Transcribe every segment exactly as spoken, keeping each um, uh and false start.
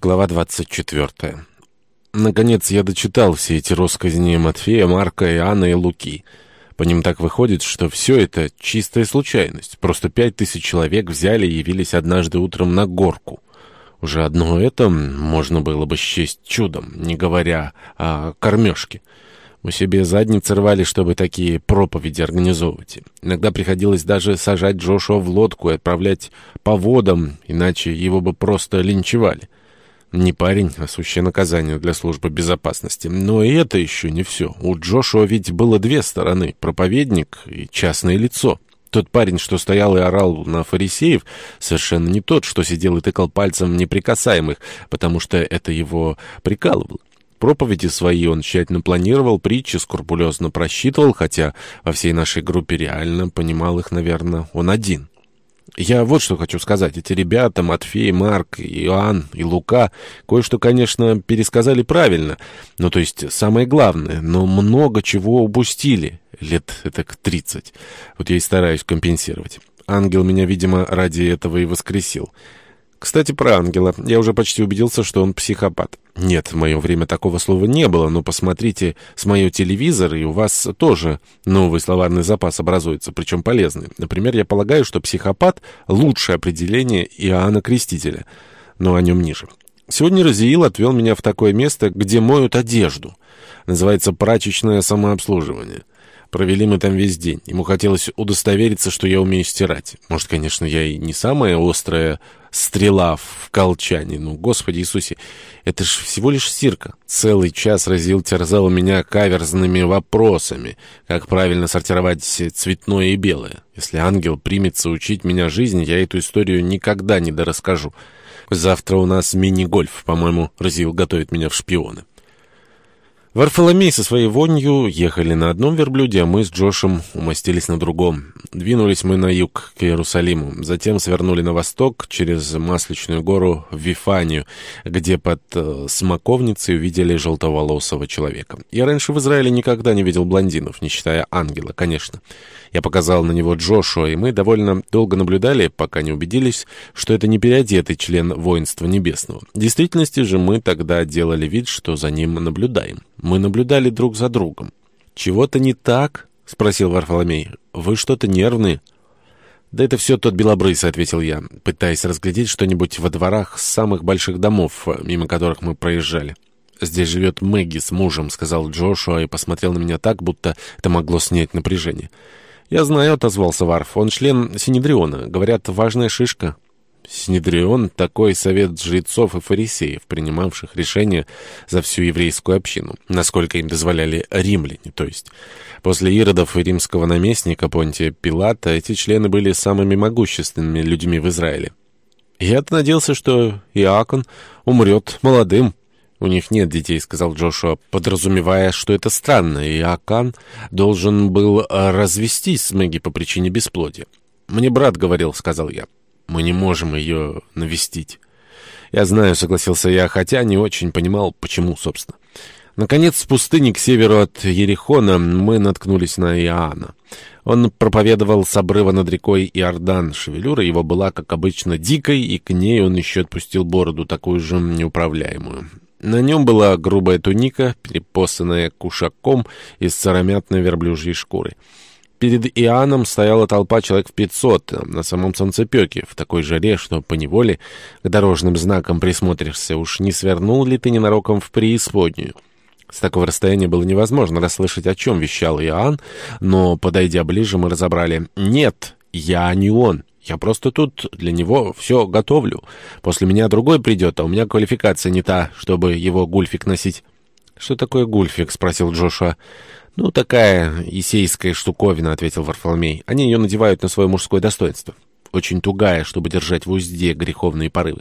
Глава двадцать четвертая. Наконец я дочитал все эти россказни Матфея, Марка, Иоанна и Луки. По ним так выходит, что все это чистая случайность. Просто пять тысяч человек взяли и явились однажды утром на горку. Уже одно это можно было бы счесть чудом, не говоря о кормежке. Мы себе задницы рвали, чтобы такие проповеди организовывать. Иногда приходилось даже сажать Джошуа в лодку и отправлять по водам, иначе его бы просто линчевали. Не парень, а сущее наказание для службы безопасности. Но и это еще не все. У Джошуа ведь было две стороны — проповедник и частное лицо. Тот парень, что стоял и орал на фарисеев, совершенно не тот, что сидел и тыкал пальцем в неприкасаемых, потому что это его прикалывало. Проповеди свои он тщательно планировал, притчи скрупулезно просчитывал, хотя во всей нашей группе реально понимал их, наверное, он один. Я вот что хочу сказать. Эти ребята, Матфей, Марк, Иоанн и Лука, кое-что, конечно, пересказали правильно, ну, то есть самое главное, но много чего упустили, лет этак тридцать. Вот я и стараюсь компенсировать. Ангел меня, видимо, ради этого и воскресил. Кстати, про ангела. Я уже почти убедился, что он психопат. Нет, в мое время такого слова не было, но посмотрите с моего телевизора, и у вас тоже новый словарный запас образуется, причем полезный. Например, я полагаю, что психопат — лучшее определение Иоанна Крестителя, но о нем ниже. Сегодня Разиил отвел меня в такое место, где моют одежду. Называется прачечное самообслуживание. Провели мы там весь день. Ему хотелось удостовериться, что я умею стирать. Может, конечно, я и не самая острая стрела в колчане, но, Господи Иисусе, это ж всего лишь стирка. Целый час Разиил терзал меня каверзными вопросами, как правильно сортировать цветное и белое. Если ангел примется учить меня жизни, я эту историю никогда не дорасскажу. Завтра у нас мини-гольф, по-моему, Разиил готовит меня в шпионы. Варфоломей со своей вонью ехали на одном верблюде, а мы с Джошем умостились на другом. Двинулись мы на юг, к Иерусалиму. Затем свернули на восток, через Масличную гору в Вифанию, где под э, смоковницей увидели желтоволосого человека. Я раньше в Израиле никогда не видел блондинов, не считая ангела, конечно. Я показал на него Джошуа, и мы довольно долго наблюдали, пока не убедились, что это не переодетый член воинства небесного. В действительности же мы тогда делали вид, что за ним наблюдаем. Мы наблюдали друг за другом. «Чего-то не так?» — спросил Варфоломей. «Вы что-то нервные?» «Да это все тот белобрысый», — ответил я, пытаясь разглядеть что-нибудь во дворах самых больших домов, мимо которых мы проезжали. «Здесь живет Мэгги с мужем», — сказал Джошуа и посмотрел на меня так, будто это могло снять напряжение. «Я знаю», — отозвался Варф. «Он член Синедриона. Говорят, важная шишка». Синедрион — такой совет жрецов и фарисеев, принимавших решения за всю еврейскую общину, насколько им дозволяли римляне, то есть. После Иродов и римского наместника Понтия Пилата эти члены были самыми могущественными людьми в Израиле. «Я-то надеялся, что Иакон умрет молодым». «У них нет детей», — сказал Джошуа, подразумевая, что это странно. Иакон должен был развестись с Мэгги по причине бесплодия. «Мне брат говорил», — сказал я. «Мы не можем ее навестить». «Я знаю», — согласился я, хотя не очень понимал, почему, собственно. Наконец, в пустыне к северу от Ерихона мы наткнулись на Иоанна. Он проповедовал с обрыва над рекой Иордан. Шевелюра его была, как обычно, дикой, и к ней он еще отпустил бороду, такую же неуправляемую. На нем была грубая туника, перепосанная кушаком из сыромятной верблюжьей шкуры. Перед Иоанном стояла толпа человек в пятьсот, на самом солнцепеке, в такой жаре, что поневоле к дорожным знакам присмотришься, уж не свернул ли ты ненароком в преисподнюю. С такого расстояния было невозможно расслышать, о чем вещал Иоанн, но, подойдя ближе, мы разобрали: «Нет, я не он. Я просто тут для него все готовлю. После меня другой придет, а у меня квалификация не та, чтобы его гульфик носить». «Что такое гульфик?» — спросил Джошуа. «Ну, такая есейская штуковина», — ответил Варфоломей. «Они ее надевают на свое мужское достоинство. Очень тугая, чтобы держать в узде греховные порывы».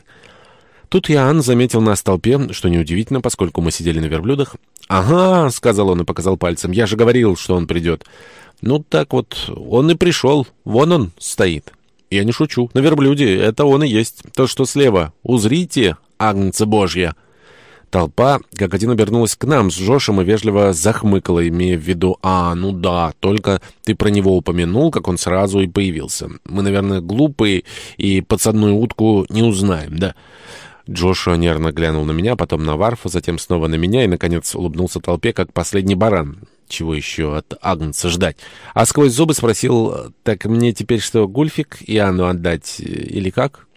Тут Иоанн заметил нас в толпе, что неудивительно, поскольку мы сидели на верблюдах. «Ага», — сказал он и показал пальцем, — «я же говорил, что он придет». «Ну, так вот, он и пришел. Вон он стоит». «Я не шучу. На верблюде. Это он и есть. То, что слева. Узрите, агнца Божья». Толпа как один обернулась к нам с Джошем и вежливо захмыкала, имея в виду: «А, ну да, только ты про него упомянул, как он сразу и появился. Мы, наверное, глупые и подсадную утку не узнаем, да?» Джошуа нервно глянул на меня, потом на Варфа, затем снова на меня и, наконец, улыбнулся толпе, как последний баран. Чего еще от Агнца ждать? А сквозь зубы спросил: «Так мне теперь что, Гульфик и Анну отдать или как?»